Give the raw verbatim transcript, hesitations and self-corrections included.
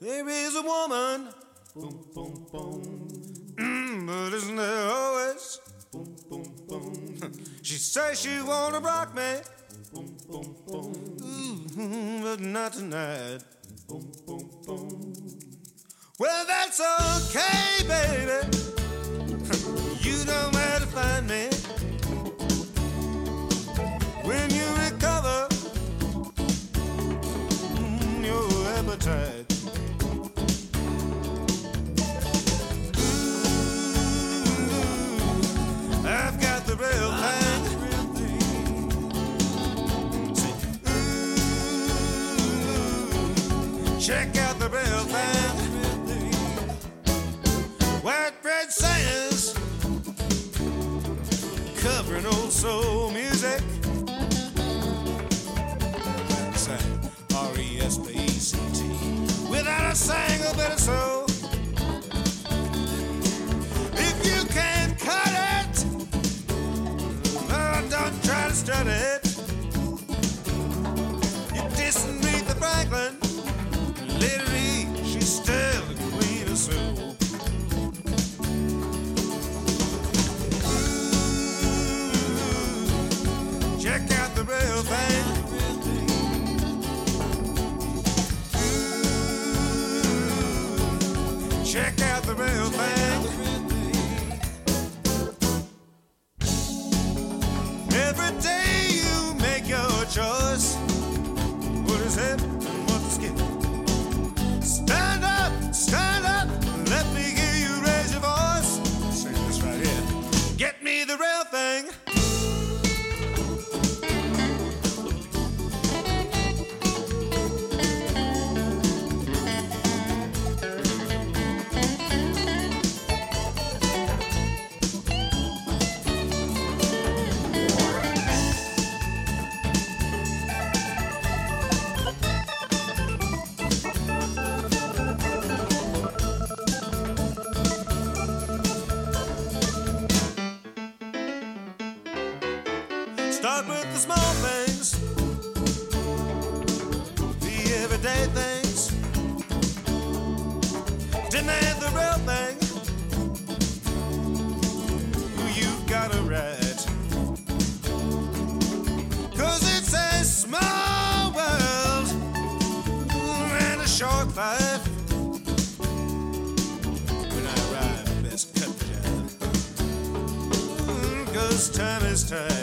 There is a woman, boom, boom, boom, mm, but isn't there always? Boom, boom, boom. She says she wanna rock me, boom, boom, boom, ooh, but not tonight. Boom, boom, boom. Well, that's okay, baby. You know where to find me when you recover mm, your appetite. I've got the real thing. Say, ooh, check out the real thing. White bread singers covering old soul music. Sang R E S P E C T without a single bit of soul. If you can't cut it, oh, don't try to study it. You're dissing Aretha Franklin. Literally, she's still the queen of soul. Ooh, check out the real thing. Ooh, check out the real thing. Every day you make your choice. What is it and what's skip? Stand up, stand up, let me hear you raise your voice. Sing this right here. Get me the real thing. Start with the small things, the everyday things. Deny the real thing, who you've got to write. Cause it's a small world and a short life. When I arrive, best cut the jive. Cause time is time.